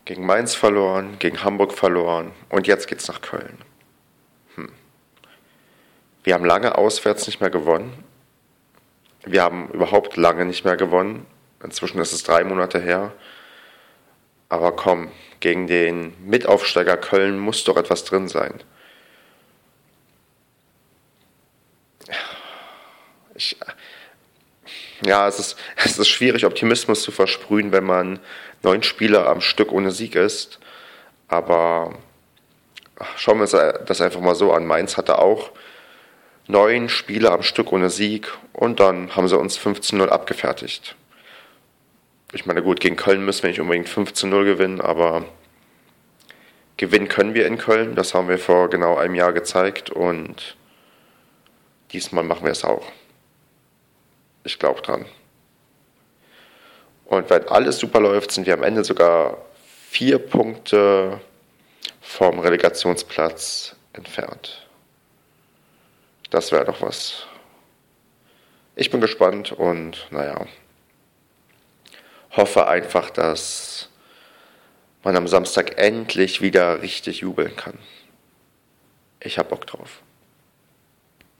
Gegen Mainz verloren, gegen Hamburg verloren und jetzt geht's nach Köln. Wir haben lange auswärts nicht mehr gewonnen. Wir haben überhaupt lange nicht mehr gewonnen. Inzwischen ist es 3 Monate her. Aber komm, gegen den Mitaufsteiger Köln muss doch etwas drin sein. Ich, ja, es ist schwierig, Optimismus zu versprühen, wenn man 9 Spiele am Stück ohne Sieg ist. Aber schauen wir uns das einfach mal so an. Mainz hatte auch 9 Spiele am Stück ohne Sieg und dann haben sie uns 15-0 abgefertigt. Ich meine, gut, gegen Köln müssen wir nicht unbedingt 15-0 gewinnen, aber gewinnen können wir in Köln. Das haben wir vor genau einem Jahr gezeigt und diesmal machen wir es auch. Ich glaube dran. Und wenn alles super läuft, sind wir am Ende sogar 4 Punkte vom Relegationsplatz entfernt. Das wäre doch was. Ich bin gespannt und naja, hoffe einfach, dass man am Samstag endlich wieder richtig jubeln kann. Ich hab Bock drauf.